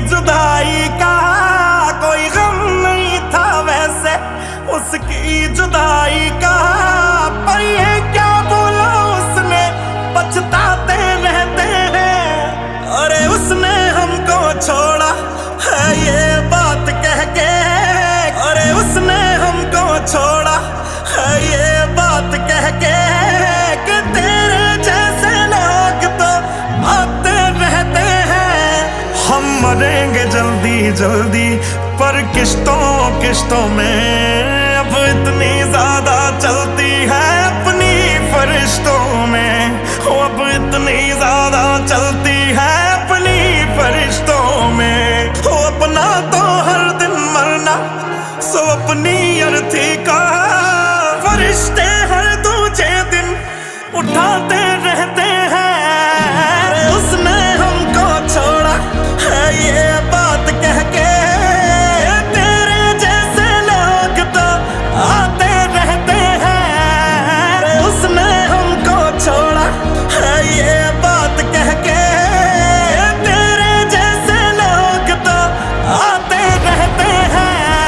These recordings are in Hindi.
जुदाई का कोई गम नहीं था वैसे उसकी जुदाई का, पर ये क्या बोला उसने पछताते रहते हैं। अरे उसने हमको छोड़ा है ये बात कह के, अरे उसने हमको छोड़ा है ये बात कह के, कि तेरे जैसे लोग तो आते रहते हैं। हम मरेंगे जल्दी जल्दी पर किश्तों किश्तों में, अब इतनी ज्यादा चलती है अपनी फरिश्तों में, अब इतनी ज्यादा चलती है अपनी फरिश्तों में। अपना तो हर दिन मरना सो अपनी अर्थी का, फरिश्ते हर दूजे दिन उठाते रहते हैं। उसने हमको छोड़ा है ये बात कह के, तेरे जैसे लोग तो आते रहते हैं। उसने हमको छोड़ा है ये बात कह के, तेरे जैसे लोग तो आते रहते हैं।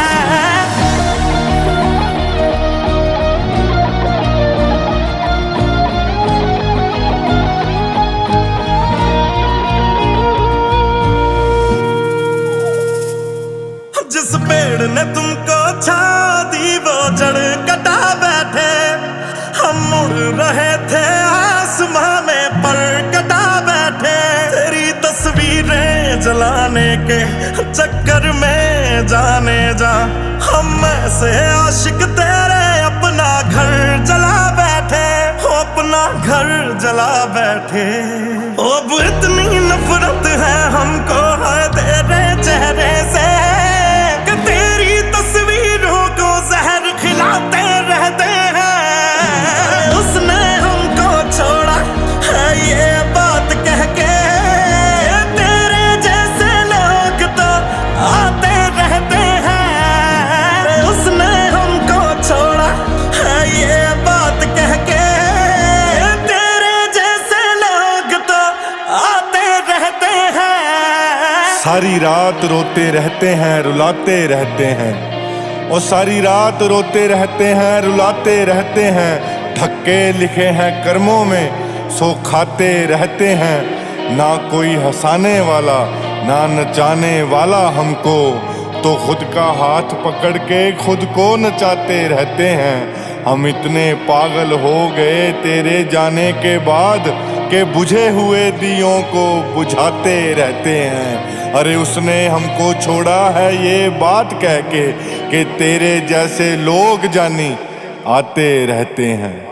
जिस पेड़ ने तुमको छा दी वो जड़ कटा बैठे, हम मुड़ रहे थे आसमां में पर कटा बैठे। तेरी तस्वीरें जलाने के चक्कर में जाने जा, हम ऐसे आशिक तेरे अपना घर जला बैठे, अपना घर जला बैठे। अब इतनी नफरत है हमको है तेरे चेहरे से, तेरी तस्वीरों को जहर खिलाते रहते हैं। उसने हमको छोड़ा है ये बात कह के, तेरे जैसे लोग तो आते रहते हैं। उसने हमको छोड़ा है ये बात कह के, तेरे जैसे लोग तो आते रहते हैं। सारी रात रोते रहते हैं रुलाते रहते हैं, और सारी रात रोते रहते हैं रुलाते रहते हैं। धक्के लिखे हैं कर्मों में सो खाते रहते हैं, ना कोई हंसाने वाला ना नचाने वाला हमको, तो खुद का हाथ पकड़ के खुद को नचाते रहते हैं। हम इतने पागल हो गए तेरे जाने के बाद के बुझे हुए दियों को बुझाते रहते हैं। अरे उसने हमको छोड़ा है ये बात कह के, कि तेरे जैसे लोग जानी आते रहते हैं।